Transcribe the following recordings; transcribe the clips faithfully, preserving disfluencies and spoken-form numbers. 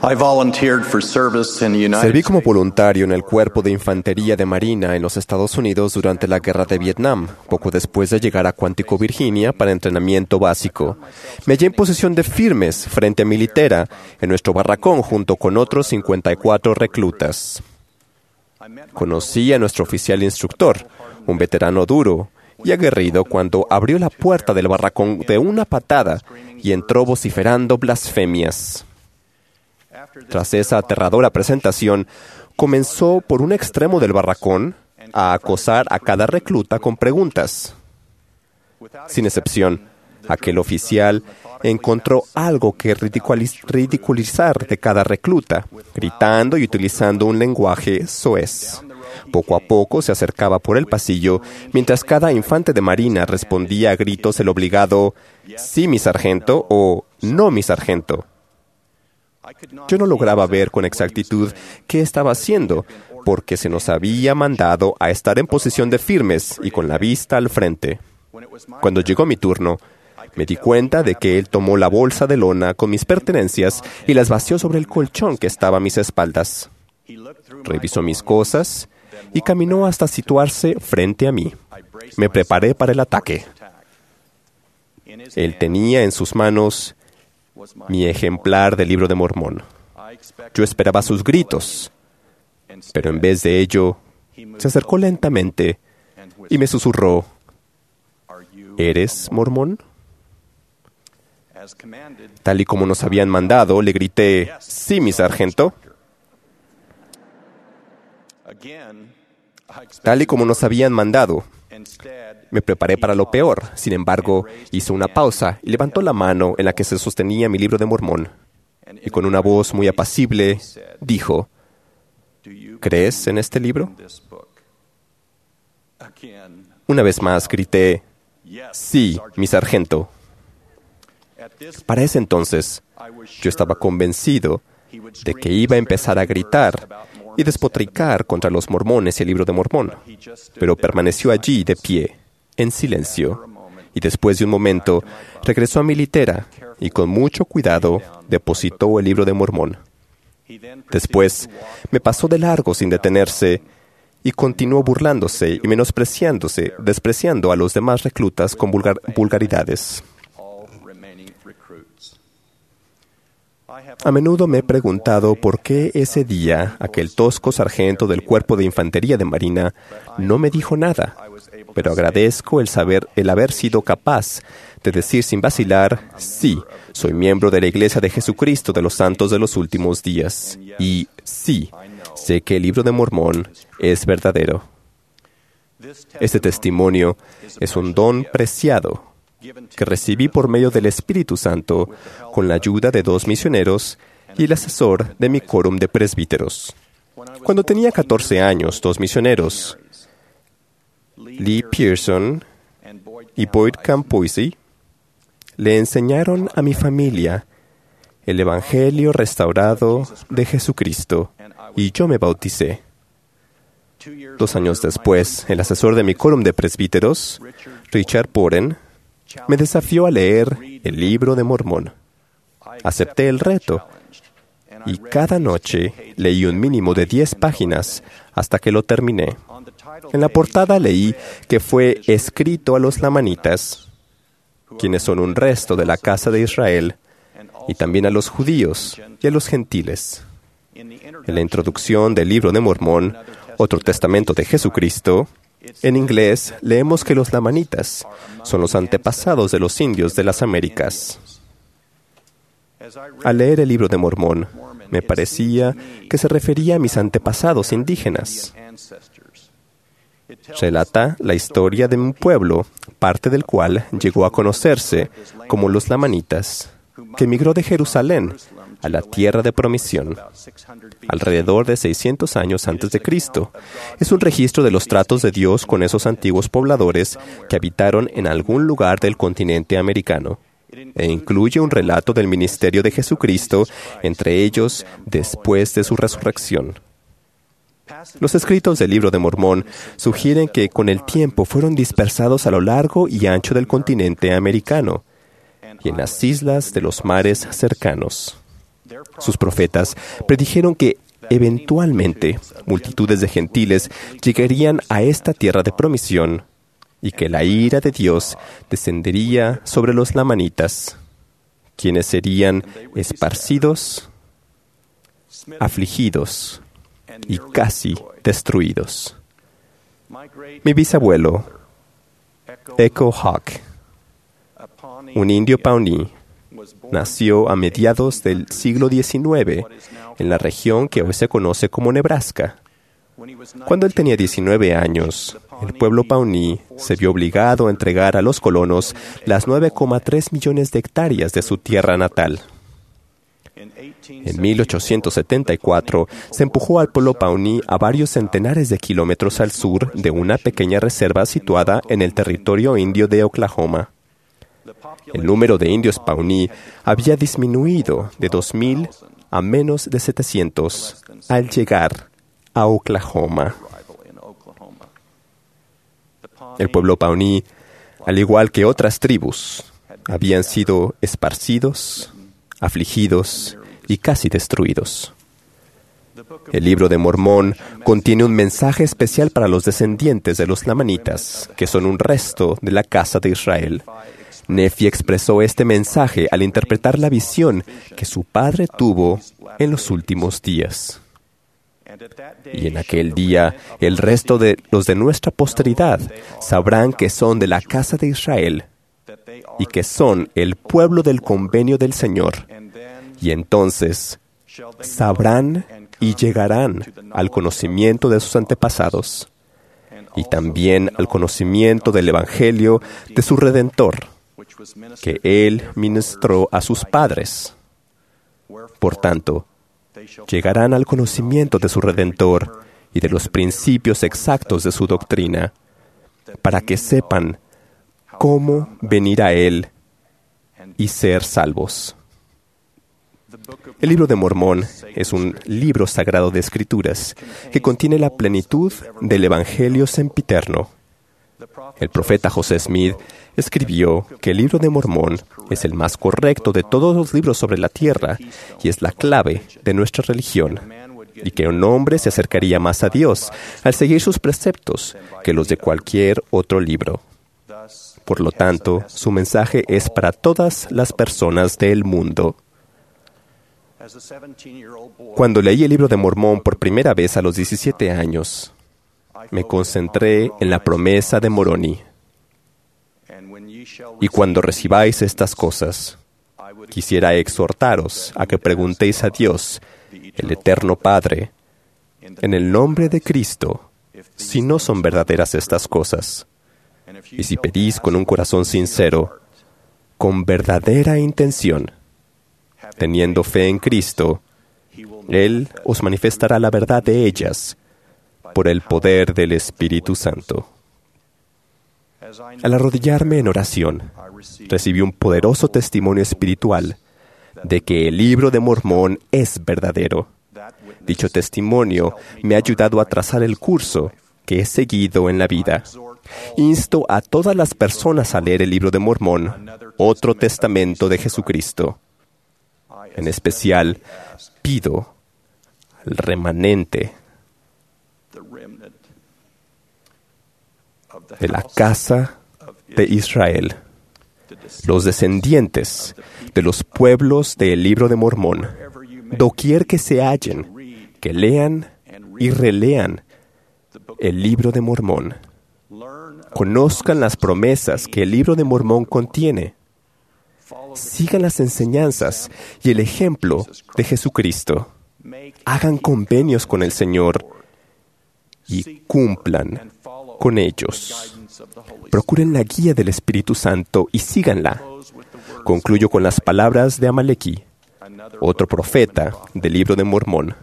I volunteered for service in the United Serví como States. voluntario en el Cuerpo de Infantería de Marina en los Estados Unidos durante la Guerra de Vietnam, poco después de llegar a Quantico, Virginia, para entrenamiento básico. Me hallé en posición de firmes frente a mi litera, en nuestro barracón junto con otros cincuenta y cuatro reclutas. Conocí a nuestro oficial instructor, un veterano duro y aguerrido, cuando abrió la puerta del barracón de una patada y entró vociferando blasfemias. Tras esa aterradora presentación, comenzó por un extremo del barracón a acosar a cada recluta con preguntas. Sin excepción, aquel oficial encontró algo que ridiculiz- ridiculizar de cada recluta, gritando y utilizando un lenguaje soez. Poco a poco se acercaba por el pasillo, mientras cada infante de marina respondía a gritos el obligado «Sí, mi sargento» o «No, mi sargento». Yo no lograba ver con exactitud qué estaba haciendo, porque se nos había mandado a estar en posición de firmes y con la vista al frente. Cuando llegó mi turno, me di cuenta de que él tomó la bolsa de lona con mis pertenencias y las vació sobre el colchón que estaba a mis espaldas. Revisó mis cosas y caminó hasta situarse frente a mí. Me preparé para el ataque. Él tenía en sus manos mi ejemplar del Libro de Mormón. Yo esperaba sus gritos, pero en vez de ello, se acercó lentamente y me susurró, ¿eres mormón? Tal y como nos habían mandado, le grité, «Sí, mi sargento». Tal y como nos habían mandado, me preparé para lo peor. Sin embargo, hizo una pausa y levantó la mano en la que se sostenía mi Libro de Mormón. Y con una voz muy apacible, dijo, «¿Crees en este libro?». Una vez más grité, «Sí, mi sargento». Para ese entonces, yo estaba convencido de que iba a empezar a gritar y despotricar contra los mormones y el Libro de Mormón, pero permaneció allí de pie, en silencio, y después de un momento regresó a mi litera y con mucho cuidado depositó el Libro de Mormón. Después me pasó de largo sin detenerse y continuó burlándose y menospreciándose, despreciando a los demás reclutas con vulgar- vulgaridades. A menudo me he preguntado por qué ese día aquel tosco sargento del Cuerpo de Infantería de Marina no me dijo nada, pero agradezco el saber, el haber sido capaz de decir sin vacilar, sí, soy miembro de la Iglesia de Jesucristo de los Santos de los Últimos Días, y sí, sé que el Libro de Mormón es verdadero. Este testimonio es un don preciado que recibí por medio del Espíritu Santo con la ayuda de dos misioneros y el asesor de mi quórum de presbíteros. Cuando tenía catorce años, dos misioneros, Lee Pearson y Boyd Campoisey, le enseñaron a mi familia el Evangelio restaurado de Jesucristo y yo me bauticé. Dos años después, el asesor de mi quórum de presbíteros, Richard Boren, me desafió a leer el Libro de Mormón. Acepté el reto y cada noche leí un mínimo de diez páginas hasta que lo terminé. En la portada leí que fue escrito a los lamanitas, quienes son un resto de la casa de Israel, y también a los judíos y a los gentiles. En la introducción del Libro de Mormón, otro testamento de Jesucristo, en inglés leemos que los lamanitas son los antepasados de los indios de las Américas. Al leer el Libro de Mormón, me parecía que se refería a mis antepasados indígenas. Relata la historia de un pueblo, parte del cual llegó a conocerse como los lamanitas, que emigró de Jerusalén a la tierra de promisión, alrededor de seiscientos años antes de Cristo. Es un registro de los tratos de Dios con esos antiguos pobladores que habitaron en algún lugar del continente americano, e incluye un relato del ministerio de Jesucristo entre ellos después de su resurrección. Los escritos del Libro de Mormón sugieren que con el tiempo fueron dispersados a lo largo y ancho del continente americano y en las islas de los mares cercanos. Sus profetas predijeron que eventualmente multitudes de gentiles llegarían a esta tierra de promisión y que la ira de Dios descendería sobre los lamanitas, quienes serían esparcidos, afligidos y casi destruidos. Mi bisabuelo, Echo Hawk, un indio Pawnee, nació a mediados del siglo diecinueve en la región que hoy se conoce como Nebraska. Cuando él tenía diecinueve años, el pueblo Pawnee se vio obligado a entregar a los colonos las nueve coma tres millones de hectáreas de su tierra natal. En mil ochocientos setenta y cuatro se empujó al pueblo Pawnee a varios centenares de kilómetros al sur de una pequeña reserva situada en el territorio indio de Oklahoma. El número de indios Pawnee había disminuido de dos mil a menos de setecientos al llegar a Oklahoma. El pueblo Pawnee, al igual que otras tribus, habían sido esparcidos, afligidos y casi destruidos. El libro de Mormón contiene un mensaje especial para los descendientes de los lamanitas, que son un resto de la casa de Israel. Nefi expresó este mensaje al interpretar la visión que su padre tuvo en los últimos días. Y en aquel día, el resto de los de nuestra posteridad sabrán que son de la casa de Israel y que son el pueblo del convenio del Señor. Y entonces sabrán y llegarán al conocimiento de sus antepasados y también al conocimiento del Evangelio de su Redentor, que Él ministró a sus padres. Por tanto, llegarán al conocimiento de su Redentor y de los principios exactos de su doctrina, para que sepan cómo venir a Él y ser salvos. El libro de Mormón es un libro sagrado de Escrituras que contiene la plenitud del Evangelio sempiterno. El profeta José Smith escribió que el libro de Mormón es el más correcto de todos los libros sobre la tierra y es la clave de nuestra religión, y que un hombre se acercaría más a Dios al seguir sus preceptos que los de cualquier otro libro. Por lo tanto, su mensaje es para todas las personas del mundo. Cuando leí el libro de Mormón por primera vez a los diecisiete años, me concentré en la promesa de Moroni. Y cuando recibáis estas cosas, quisiera exhortaros a que preguntéis a Dios, el Eterno Padre, en el nombre de Cristo, si no son verdaderas estas cosas. Y si pedís con un corazón sincero, con verdadera intención, teniendo fe en Cristo, Él os manifestará la verdad de ellas por el poder del Espíritu Santo. Al arrodillarme en oración, recibí un poderoso testimonio espiritual de que el libro de Mormón es verdadero. Dicho testimonio me ha ayudado a trazar el curso que he seguido en la vida. Insto a todas las personas a leer el libro de Mormón, otro testamento de Jesucristo. En especial, pido al remanente de la casa de Israel, los descendientes de los pueblos del libro de Mormón, doquier que se hallen, que lean y relean el libro de Mormón, conozcan las promesas que el libro de Mormón contiene, sigan las enseñanzas y el ejemplo de Jesucristo, hagan convenios con el Señor y cumplan con ellos. Procuren la guía del Espíritu Santo y síganla. Concluyo con las palabras de Amalequí, otro profeta del libro de Mormón.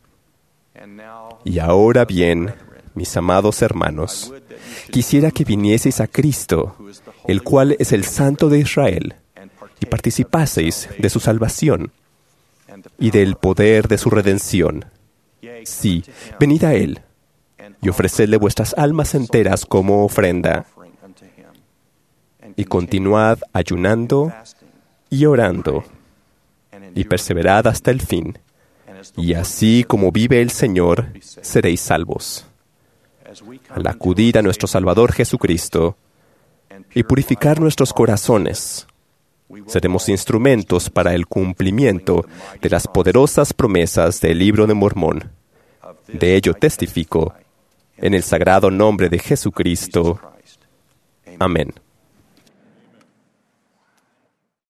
Y ahora bien, mis amados hermanos, quisiera que vinieseis a Cristo, el cual es el Santo de Israel, y participaseis de su salvación y del poder de su redención. Sí, venid a Él y ofrecedle vuestras almas enteras como ofrenda, y continuad ayunando y orando y perseverad hasta el fin, y así como vive el Señor, seréis salvos. Al acudir a nuestro Salvador Jesucristo y purificar nuestros corazones, seremos instrumentos para el cumplimiento de las poderosas promesas del Libro de Mormón. De ello testifico, en el sagrado nombre de Jesucristo. Amén.